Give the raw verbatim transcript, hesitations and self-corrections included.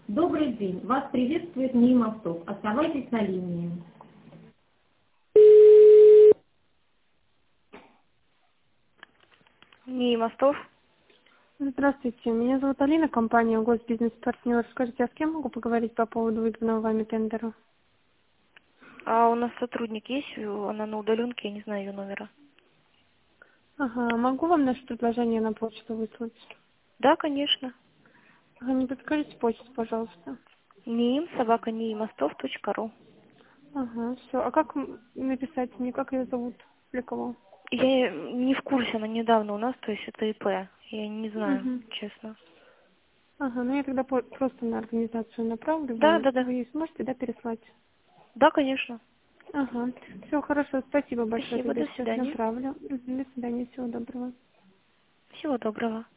Добрый день. Вас приветствует НИИ Мостов. Оставайтесь на линии. НИИ Мостов. Здравствуйте, меня зовут Алина, компания Госбизнес-партнер. Скажите, а с кем могу поговорить по поводу выигранного вами тендера? А у нас сотрудник есть, она на удаленке, я не знаю ее номера. Ага, могу вам наше предложение на почту выслать? Да, конечно. Ага, не подскажите почту, пожалуйста. НИИМ, собака ниимостов точка ру. Ага, все. А как м- написать мне, как ее зовут? Для кого? Я не в курсе, она недавно у нас, то есть это ИП. Я не знаю, Угу. честно. Ага, ну я тогда по- просто на организацию направлю Да, вам. да, да. Вы ей сможете, да, переслать? Да, конечно. Ага, все хорошо, спасибо большое, Спасибо, тогда до сейчас свидания. направлю. Мгм, до свидания, всего доброго. Всего доброго.